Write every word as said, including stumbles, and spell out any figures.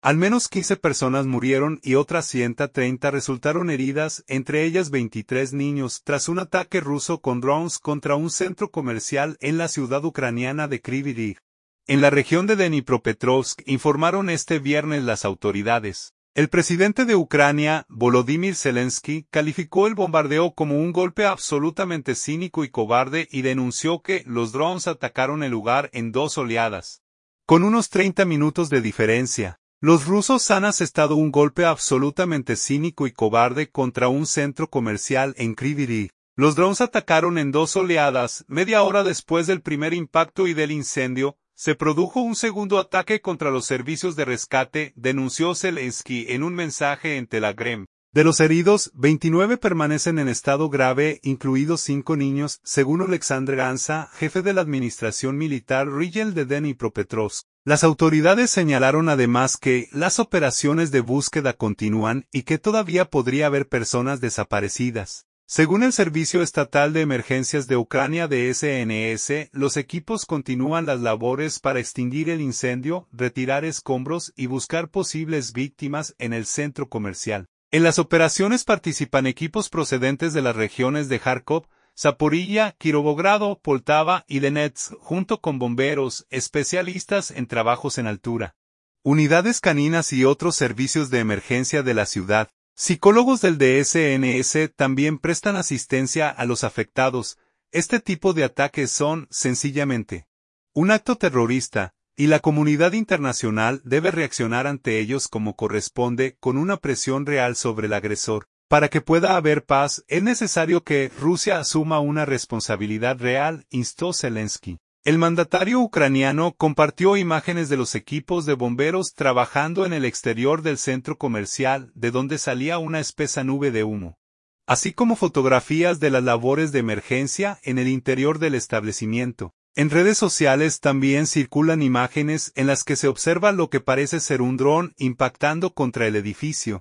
Al menos quince personas murieron y otras ciento treinta resultaron heridas, entre ellas veintitrés niños, tras un ataque ruso con drones contra un centro comercial en la ciudad ucraniana de Kryvyi Rih. En la región de Dnipropetrovsk, informaron este viernes las autoridades. El presidente de Ucrania, Volodymyr Zelensky, calificó el bombardeo como un golpe absolutamente cínico y cobarde y denunció que los drones atacaron el lugar en dos oleadas. Con unos treinta minutos de diferencia, los rusos han asestado un golpe absolutamente cínico y cobarde contra un centro comercial en Kryvyi Rih. Los drones atacaron en dos oleadas, media hora después del primer impacto y del incendio. Se produjo un segundo ataque contra los servicios de rescate, denunció Zelensky en un mensaje en Telegram. De los heridos, veintinueve permanecen en estado grave, incluidos cinco niños, según Oleksandr Gansa, jefe de la administración militar regional de Dnipropetrovsk. Las autoridades señalaron además que las operaciones de búsqueda continúan y que todavía podría haber personas desaparecidas. Según el Servicio Estatal de Emergencias de Ucrania de S N S, los equipos continúan las labores para extinguir el incendio, retirar escombros y buscar posibles víctimas en el centro comercial. En las operaciones participan equipos procedentes de las regiones de Kharkov, Zaporilla, Kirovogrado, Poltava y Donetsk, junto con bomberos, especialistas en trabajos en altura, unidades caninas y otros servicios de emergencia de la ciudad. Psicólogos del D S N S también prestan asistencia a los afectados. Este tipo de ataques son, sencillamente, un acto terrorista, y la comunidad internacional debe reaccionar ante ellos como corresponde, con una presión real sobre el agresor. Para que pueda haber paz, es necesario que Rusia asuma una responsabilidad real, instó Zelensky. El mandatario ucraniano compartió imágenes de los equipos de bomberos trabajando en el exterior del centro comercial, de donde salía una espesa nube de humo, así como fotografías de las labores de emergencia en el interior del establecimiento. En redes sociales también circulan imágenes en las que se observa lo que parece ser un dron impactando contra el edificio.